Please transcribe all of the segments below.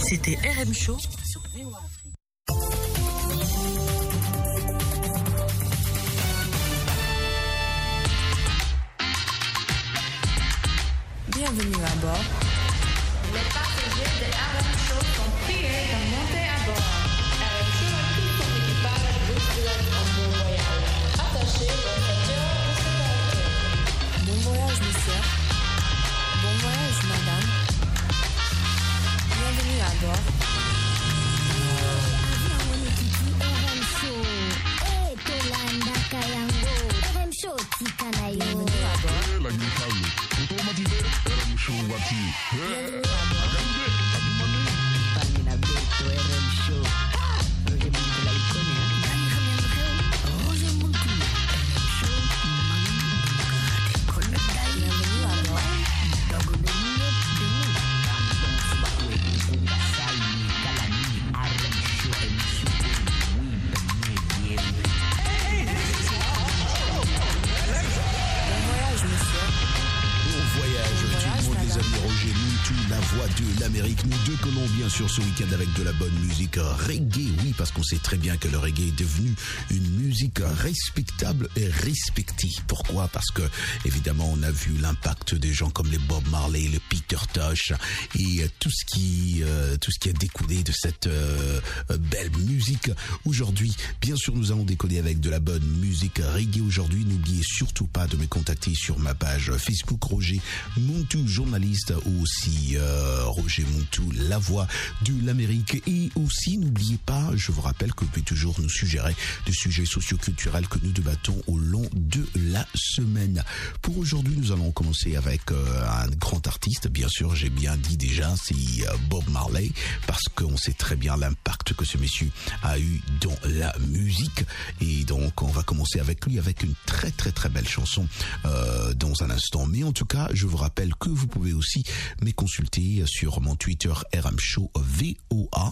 C'était RM Show sur VOA Afrique. Bienvenue à bord. Les passagers de RM Show sont priés de monter à bord. RM Show et tout son équipage vous souhaitent un bon voyage. Attachez vos ceintures de sécurité. Bon voyage, monsieur. Bon voyage, madame. Bienvenue à bord. De l'Amérique, nous décollons bien sûr ce week-end avec de la bonne musique reggae, oui, parce qu'on sait très bien que le reggae est devenu une musique respectable et respectée. Pourquoi? Parce que évidemment on a vu l'impact des gens comme les Bob Marley, le Peter Tosh et tout ce qui a découlé de cette belle musique. Aujourd'hui, bien sûr, nous allons décoller avec de la bonne musique reggae aujourd'hui. N'oubliez surtout pas de me contacter sur ma page Facebook Roger Montou, journaliste, ou aussi Roger Montou, la voix de l'Amérique. Et aussi, n'oubliez pas, je vous rappelle que vous pouvez toujours nous suggérer des sujets socioculturels que nous débattons au long de la semaine. Pour aujourd'hui, nous allons commencer avec un grand artiste. Bien sûr, j'ai bien dit déjà, c'est Bob Marley, parce qu'on sait très bien l'impact que ce monsieur a eu dans la musique. Et donc, on va commencer avec lui, avec une très très très belle chanson dans un instant. Mais en tout cas, je vous rappelle que vous pouvez aussi me consulter sur mon Twitter RM Show VOA.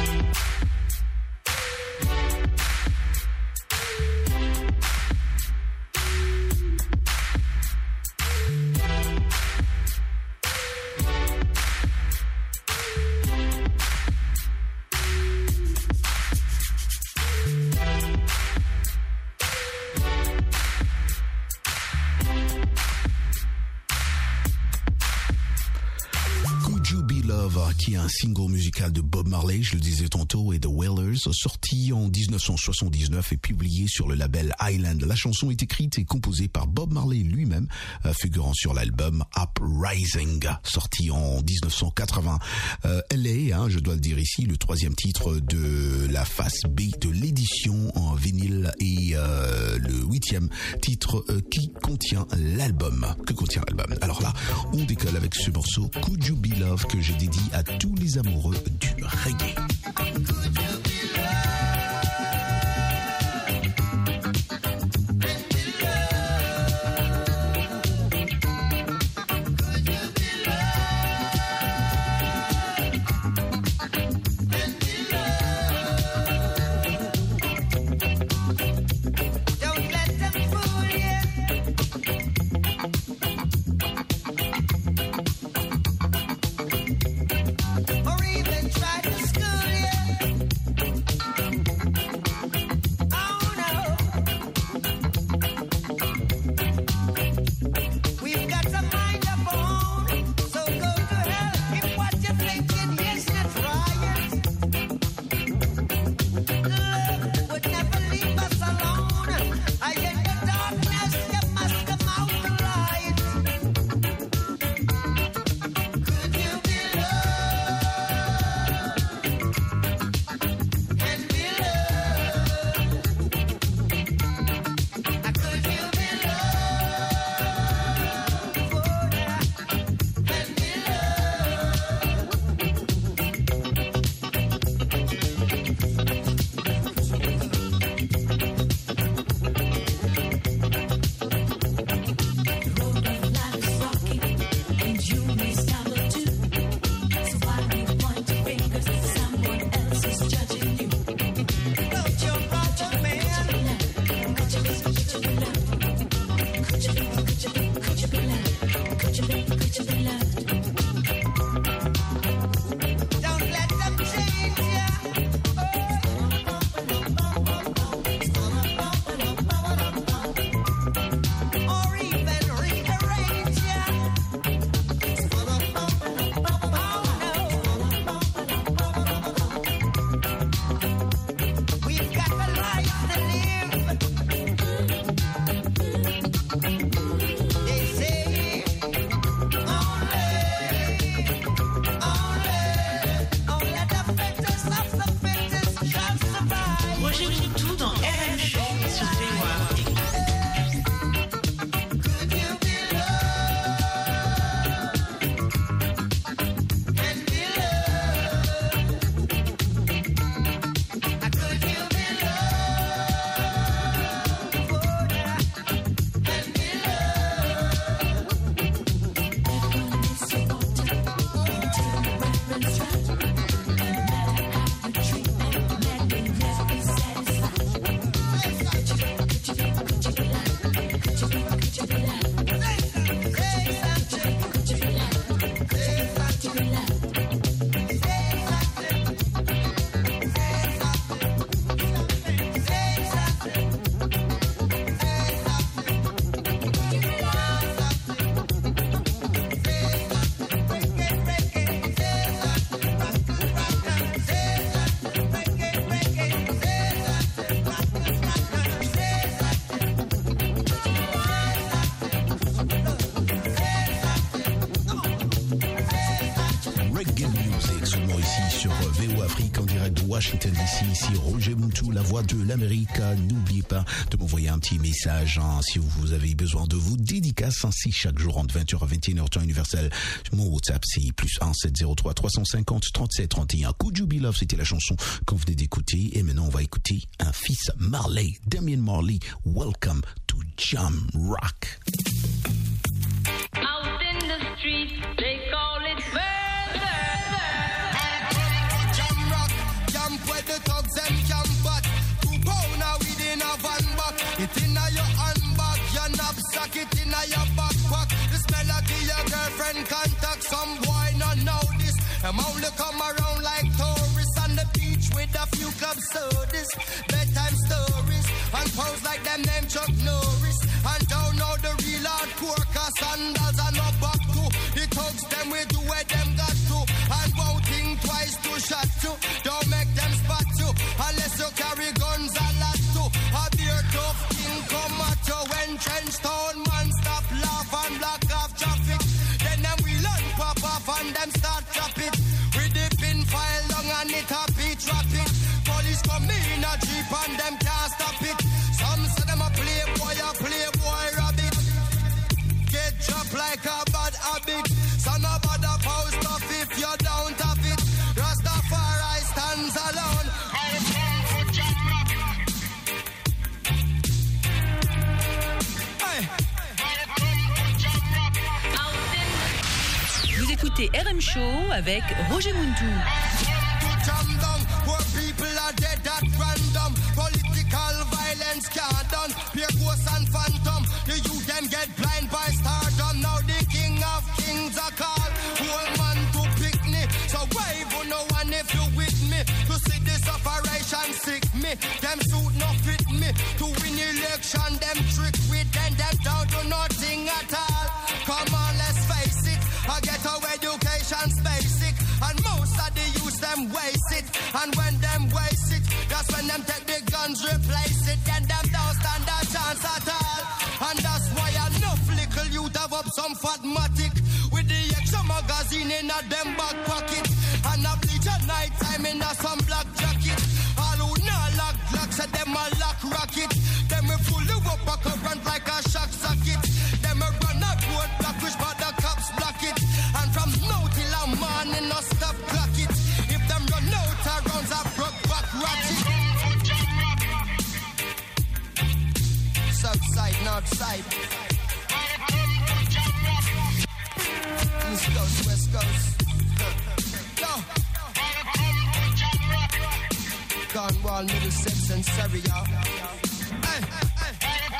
Qui est un single musical de Bob Marley, je le disais tantôt, et The Wailers, sorti en 1979 et publié sur le label Island. La chanson est écrite et composée par Bob Marley lui-même, figurant sur l'album Uprising, sorti en 1980. Elle est, je dois le dire ici, le troisième titre de la face B de l'édition en vinyle et le 8e titre qui contient l'album. Alors là, on décolle avec ce morceau Could You Be Love que j'ai dédié à tous les amoureux du reggae. Or even try to school you. ici sur VO Afrique en direct de Washington DC. Ici Roger Muntu, la voix de l'Amérique. N'oubliez pas de m'envoyer un petit message si vous avez besoin de vous dédicaces ainsi chaque jour entre 20h à 21h temps universel. Mon WhatsApp c'est +1 703 350 37 31. Could You Be Love, c'était la chanson qu'on venait d'écouter. Et maintenant on va écouter un fils Marley, Damian Marley. Welcome to Jam Rock. Out in the street, they call it murder. Jam rock, jump where the thugs and camp at. 2 pound a weed in a van back. It in a your handbag, your knapsack, it in a your backpack. This melody your girlfriend contact. Some boy not know this. Them only come around like tourists on the beach with a few club sodas, bedtime stories, and pose like them name Chuck Norris. And don't know the real hardcore, cause sandals are not back to. The thugs them we do where them got to. And won't think twice to shot you. Don't make them spot you, unless you carry guns a lot too. A beer tough king come at you when trench town man stop laugh and block off traffic. Then them we learn pop off and them start drop it. We dip in file long and it happy trap it. Police come in a jeep and them can't stop it. Some say them a playboy rabbit. Get dropped like a bad habit. So no bother post off if you don't have it. Rastafari stands alone. Vous écoutez RM Show avec Roger Muntu. Jam down, poor people are dead at random. Political violence can't done. Pure ghosts and phantom. The youth them get blind by stardom. Now the king of kings are called. Old man to pick me. So wave on no one if you with me. To see this operation sick me. Them suit no fit me. To win election, them trick with them don't do nothing at all. Come on, let's face it. I get our education's basic. And most of the youth them waste it. And when them waste it, that's when them take the guns, replace it. Then them don't stand a chance at all. And that's why enough little youth have up some fatmatic with the extra magazine in a them back pocket. And a bleach at night time in a some black jacket. All who not lock blocks at them a lock rocket. Them we pull you up a current like a shock socket. Them we run a road block which but the cops block it. And from now till a morning no stop clock it. If them run out of rounds a broke back ratchet. South side, north side. East coast, west coast. Yo. Cornwall, Middlesex and Surrey, y'all. Hey, hey.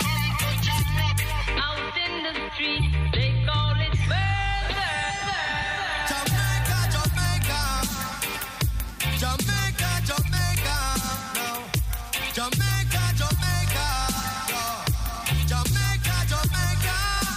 Out in the street, they call it murder. Jamaica, Jamaica. Jamaica, Jamaica. No. Jamaica, Jamaica. No. Jamaica, Jamaica.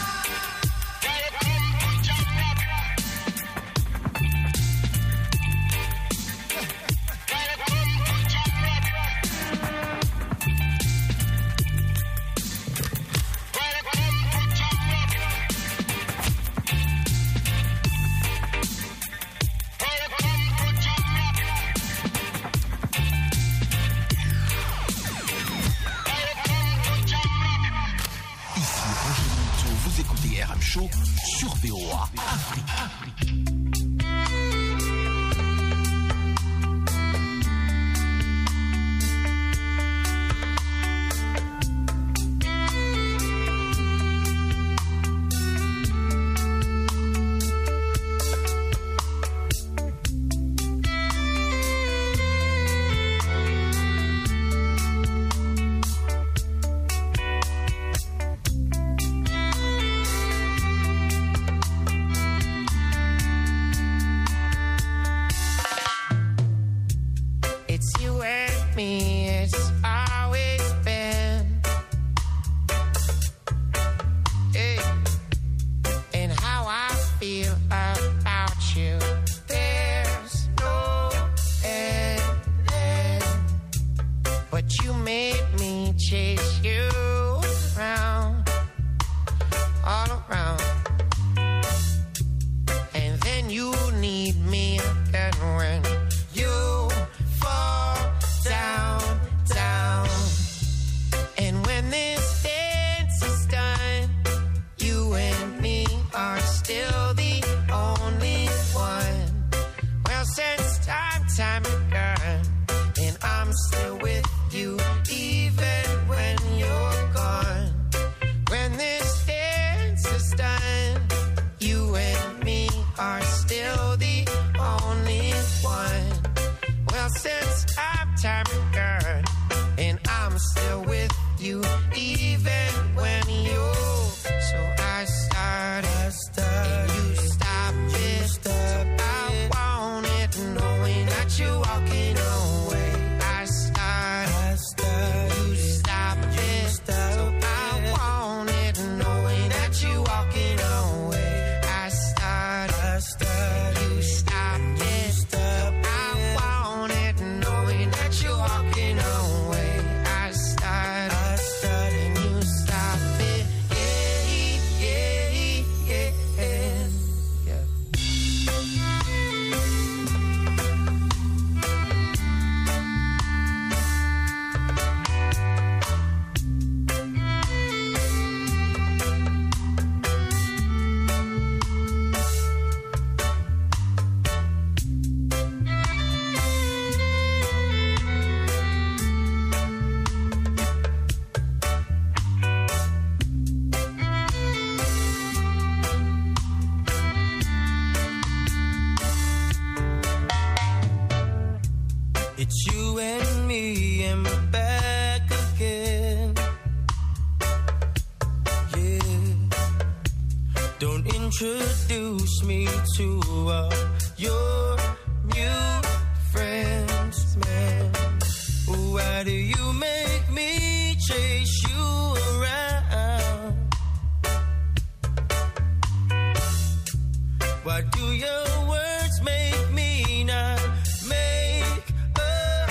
Vous écoutez RM Show sur VOA Afrique. And then you need me again when since time began, and I'm still with you, even when you're gone. When this dance is done, you and me are still the only one. Well, since time began, and I'm still with you, even when you. So I started, and you stopped it. So I want it, knowing that you're walking away. I started, you stopped it. So I want it, knowing that you're walking away. I started, you stopped it. So I want it, knowing that you're walking away. I started, and you stopped it. Yeah. It's you and me, and we're back again. Yeah. Don't introduce me to your new friends, man. Why do you make me chase you around? Why do your words make me not make a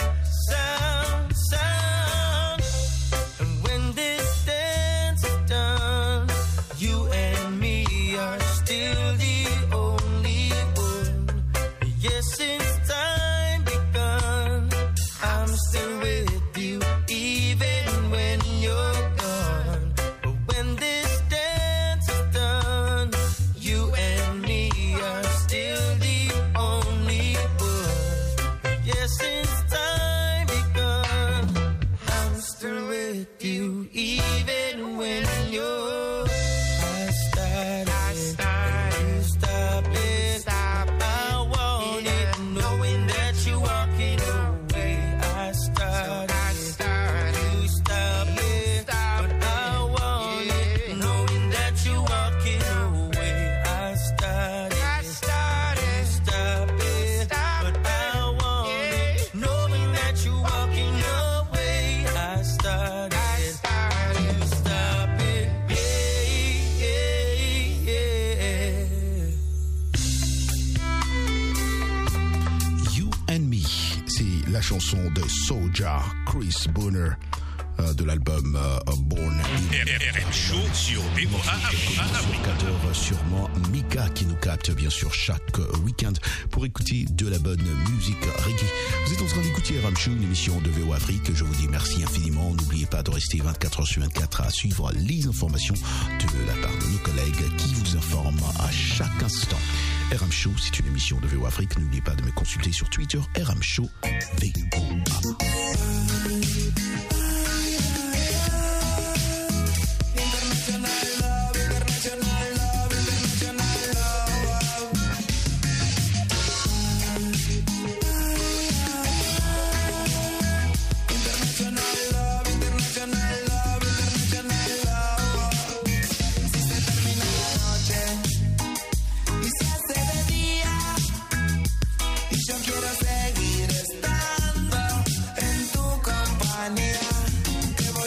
sound? And when this dance is done, you and me are still the only one. Yes, since time begun, I'm still with you, even when you're gone. But when this dance is done, you and me are still the only one. Yes, since time begun, I'm still with you, even when you're. I started, you stop it. I want it, knowing that you're walking away. I started, you stop it. But I want it, knowing that you're walking away. I started, you stop it. But I want it, knowing that you're walking away. I started, you stop it. You and Me, c'est la chanson de Soulja, Chris Bonner, de l'album Born in RM Show sur Africa. Sûrement Mika qui nous capte bien sûr chaque week-end pour écouter de la bonne musique reggae. Vous êtes en train d'écouter RM Show, une émission de VO Afrique. Je vous dis merci infiniment. N'oubliez pas de rester 24h/24 à suivre les informations de la part de nos collègues qui vous informent à chaque instant. RM Show, c'est une émission de VO Afrique. N'oubliez pas de me consulter sur Twitter, RM Show VOA. Yo quiero seguir estando en tu compañía.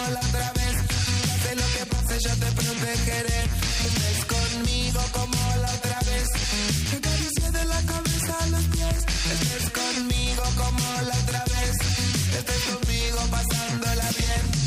la otra vez. Pase lo que pase, yo te protegeré. Estés conmigo como la otra vez. Te acaricie de la cabeza a los pies. Estés conmigo como la otra vez. Estés conmigo pasándola bien.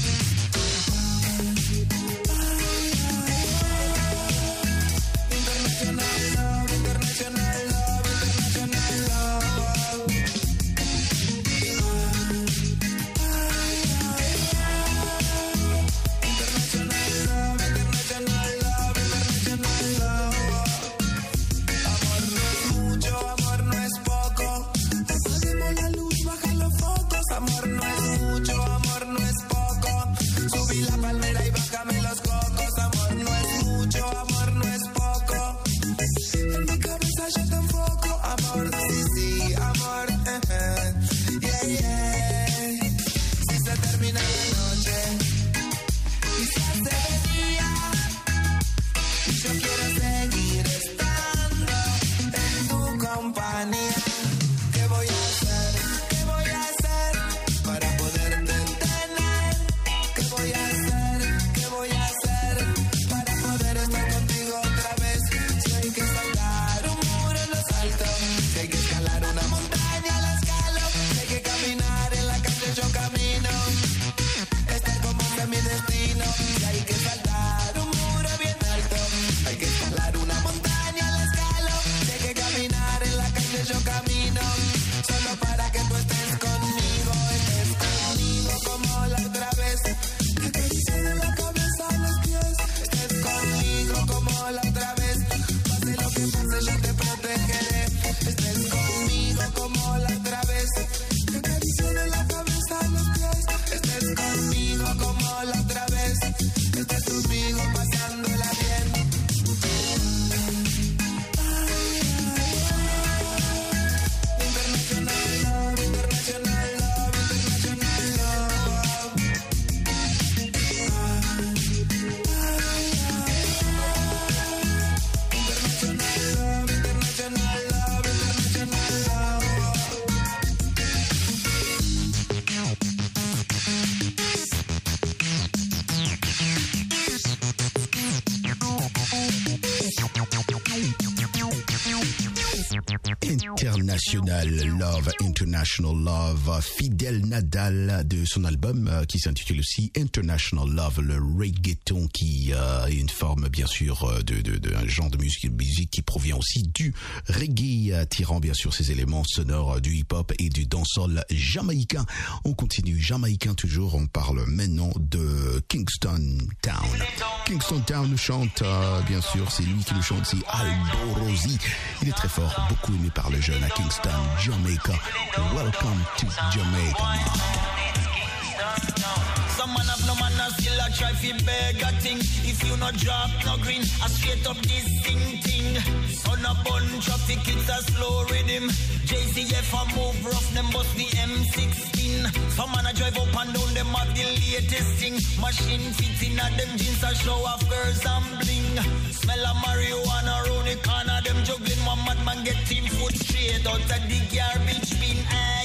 International Love, Fidel Nadal de son album qui s'intitule aussi International Love, le reggaeton qui est une forme bien sûr d'un genre de musique qui provient aussi du reggae, tirant bien sûr ses éléments sonores du hip-hop et du dancehall jamaïcain. On continue, jamaïcain toujours, on parle maintenant de Kingston Town. Kingston Town nous chante, bien sûr, c'est lui qui nous chante, c'est Alborosie. Il est très fort, beaucoup aimé par les jeunes à Kingston, Jamaica. Welcome to Jamaica. Some man have no man and still a try fi beg a thing. If you not drop no green, I straight up this thing. Son a bun traffic, it's a slow rhythm. JCF a move rough, them bust the M16. Some man a drive up and down, them have the latest thing. Machine fits in at them jeans a show off girls and bling. Smell of marijuana round the corner, them juggling. One madman get team foot straight out of the garbage bin. Aye.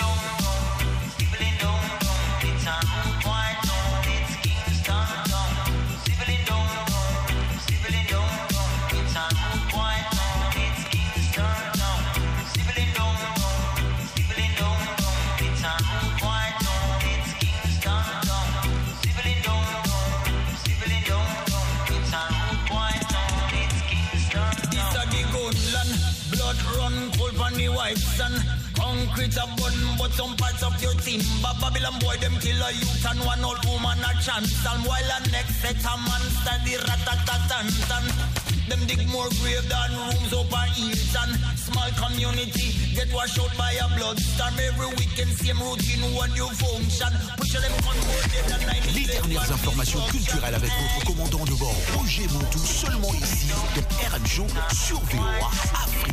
Concrete a bun, but some parts of your team. Babylon boy, them kill a youth and one old woman a chance. And while the next set a man study rat-a-tat-tan-tan. Them dig more grave than rooms up a Hilton. Small community, get washed out by a bloodstorm. Every weekend, same routine, one new function. Push them on. Les dernières informations culturelles avec votre commandant de bord, Roger Montou, seulement ici, de RM Show sur VOA Afrique.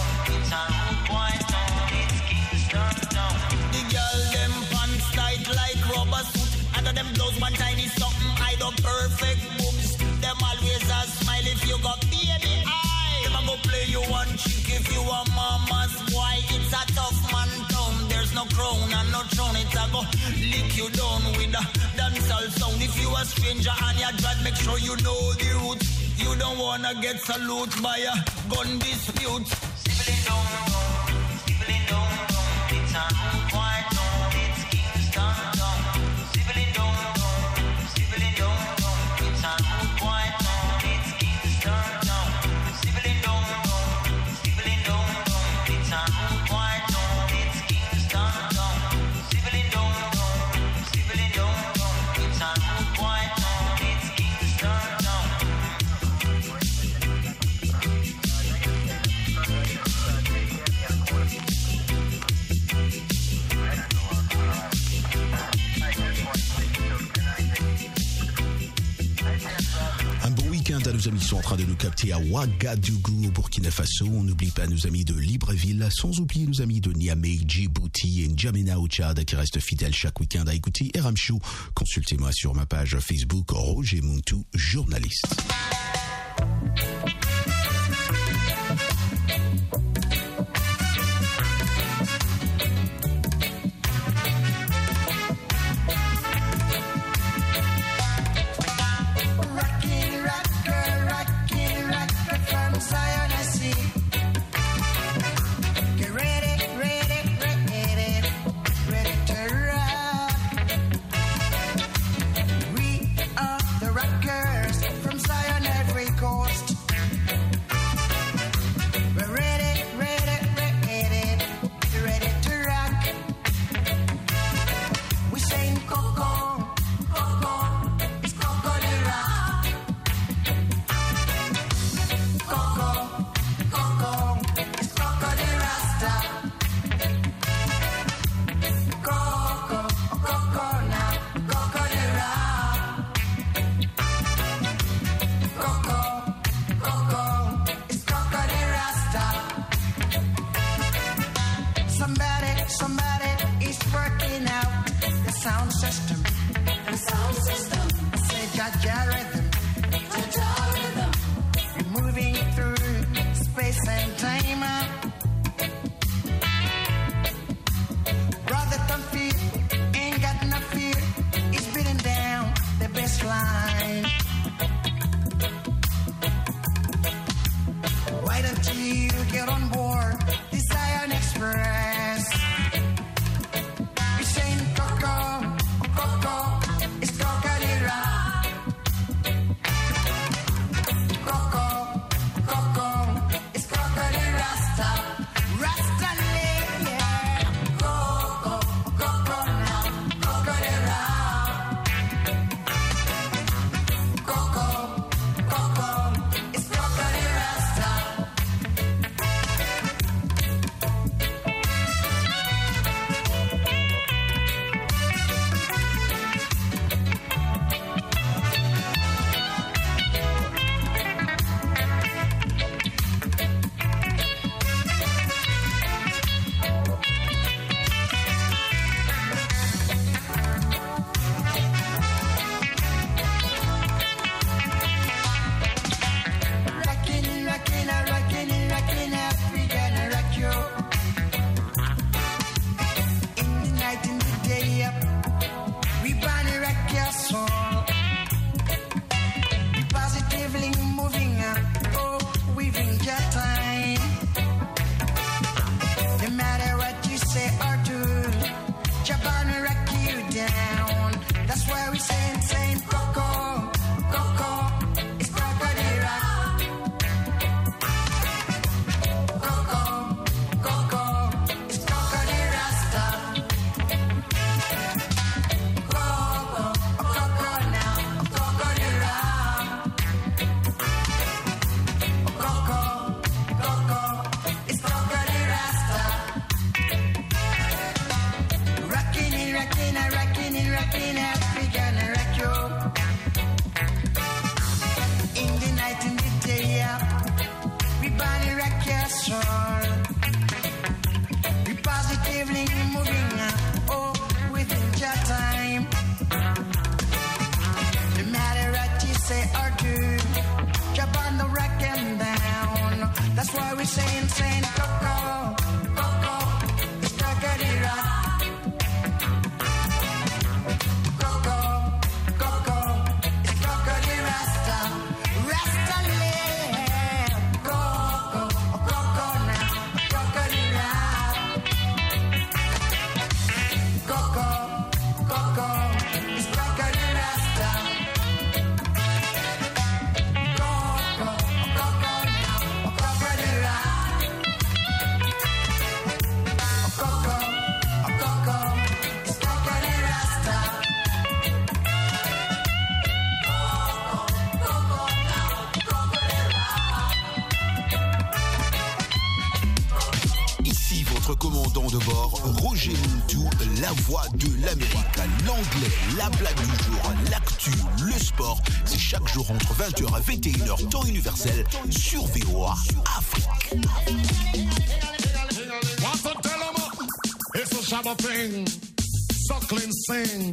The girl them pants tight like rubber suit. Under them blows one tiny something, I do perfect boobs. Them always a smile if you got baby eye. Them a go play you one chick if you a mama's boy. It's a tough man town, there's no crown and no throne. It's a go lick you down with a dancehall sound. If you a stranger and you drive, make sure you know the route. You don't wanna get salute by a gun dispute. Sibling down, sibling down, it's a quiet town, it's Kingston town. Sibling down, sibling down, it's a quiet town, it's Kingston town. Sibling down, sibling down, it's a quiet town, it's Kingston town. Sibling down, sibling down, it's a quiet town, it's Kingston town. Un bon week-end à nos amis qui sont en train de nous capter à Ouagadougou au Burkina Faso. On n'oublie pas nos amis de Libreville, sans oublier nos amis de Niamey, Djibouti et N'Djamena au Tchad qui restent fidèles chaque week-end à écouter RM Show. Consultez-moi sur ma page Facebook Roger Muntu, journaliste. Zion, I see. Get ready, ready, ready, ready to rock. We are the rockers from Zion, every coast. We're ready, ready, ready, ready to rock. We saying Coco, Coco, it's Coco the rock. Coco, Coco, it's Coco the Rasta. Coco, Coco now, Coco the rock. Coco, Coco, it's Coco the Rasta. Somebody is working out the sound system. The sound system. I say Jaja rhythm. Jaja rhythm. We're moving through space and time. Brother Comfy ain't got no fear. He's beating down the best line. Why don't you get on board the Zion Express? We're saying Coco, Coco, it's Coco the rock. Coco, Coco, it's Coco the Rasta. Rasta yeah. Coco, Coco now, Coco the rock. Coco, Coco, it's Coco the Rasta. Rockin', we gonna rock you. In the night, in the day, we gonna rock your soul. Positively moving up, oh, weaving your time. No matter what you say or do, you're gonna rock you down. That's why we saying Coco, Coco, it's Coco the rock. Coco, Coco, it's Coco the Rasta. Coco, Coco now, Coco the rock. Coco, Coco, it's Coco the Rasta. Rockin' it, we gonna rock you. saying, Coco, Coco, it's Coco Rock. Coco, Coco, it's Coco Rasta. Rasta live. Coco, Coco now, Coco Rock. Coco, Coco, it's Coco Rasta. Coco, Coco now, Coco Rock. Coco, Coco, it's Coco Rasta. Ici votre commandant de bord, Roger Muntu, la voix de l'Amérique, l'anglais, la blague du jour, l'actu, le sport. C'est chaque jour entre 20h et 21h, temps universel, sur VOA Afrique. What to tell 'em? It's a Shabba thing. Suckling sing.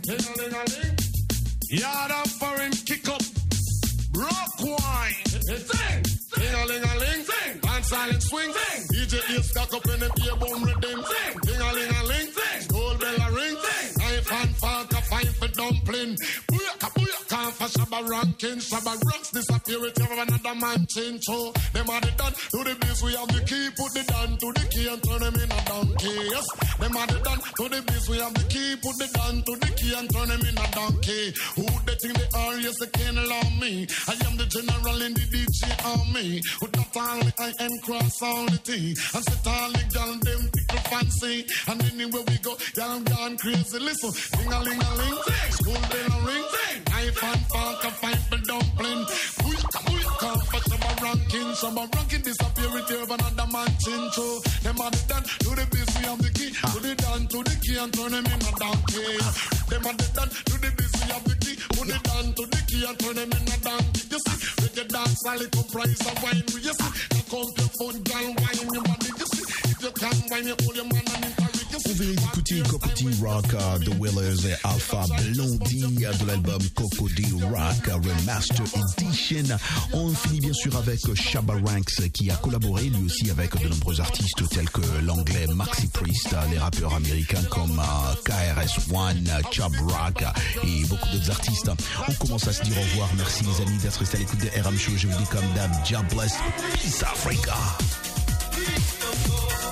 Yard up for him, kick up. Rock wine. Sing. Ding-a-ling-a-ling. Sing. Dance silent swing. Sing. DJ is stuck up in the ear bone rhythm. Sing. Ding-a-ling-a-ling. Sing. Gold bell a ring. Sing. Knife and fork a fight for dumpling. Booyaka, booyaka for Shabba ranking. Shabba rocks disappear with you another man change. So them are the done to the biz. We have the key. Put the down to the key and turn them in a donkey. Yes. Them are the done to the biz. We have the key. Put the down to the key and turn them in a donkey. Who they think they are? Yes, they can't allow me. I am the general in the DJ army. With that only I am cross all the T. And set all the gal them tickle fancy. And anywhere we go, y'all gone crazy. Listen, ding-a-ling-a-ling, school bell a ring, knife and fork a fight for dumpling. Booyaka, for Shabba ranking disappear with you another man chincho. Them are the done to the biz, we have the key. Put it down to the key and turn them in a donkey. Them are the done to the biz, we have the key. Put it down to the key and turn them in a donkey. You see, reggae dance, all it comprise of wine. You see, now come to your phone, girl, wine your body. You see, if you can wine, you hold your man and interrupt. Vous venez d'écouter Coco D Rock, The Willers et Alpha Blondie de l'album Coco D Rock Remaster Edition. On finit bien sûr avec Shabba Ranks qui a collaboré lui aussi avec de nombreux artistes tels que l'anglais Maxi Priest, les rappeurs américains comme KRS-One, Chubb Rock et beaucoup d'autres artistes. On commence à se dire au revoir. Merci les amis d'être restés à l'écoute de RM Show. Je vous dis comme d'hab, God bless, peace Africa.